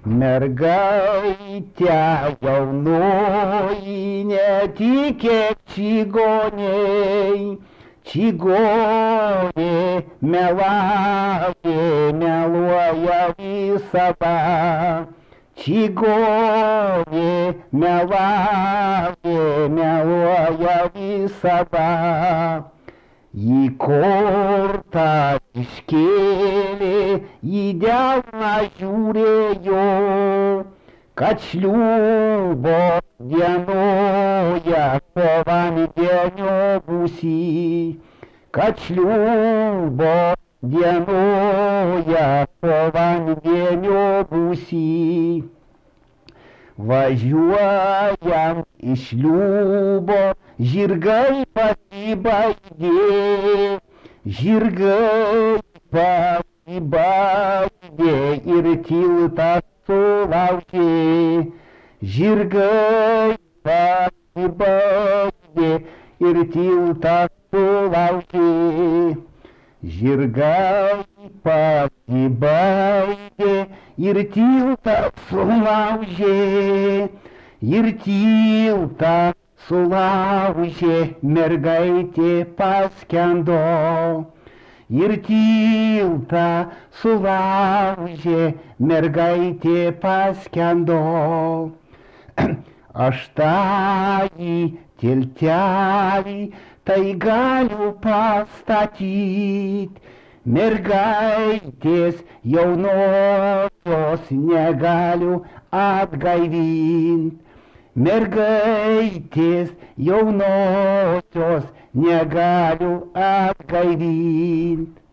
Mergaitė jaunoji netikėk čigoniai, čigonė meluoja visada. Čigonė meluoja visada. Į kortą iškėlė, į delną žiūrėjo, kad šliubo dienoje po vandenio būsi, kad šliubo dienoje po vandenio būsi. Važiuojant iš šliubo, žirgai pasibaigė, ir tiltą sulaužė. Žirgai pasibaigė ir tiltą sulaužė. Žirgai pasibaigė ir tiltą sulaužė. Ir tiltą sulaužė, mergaitė paskendo. Ir tiltą sulaužė, mergaitė paskendo. Aš tąjį tiltelį tai galiu pastatyt, mergaitės jaunosios negaliu atgaivint. Mergaitės jaunosios negaliu atgaivint.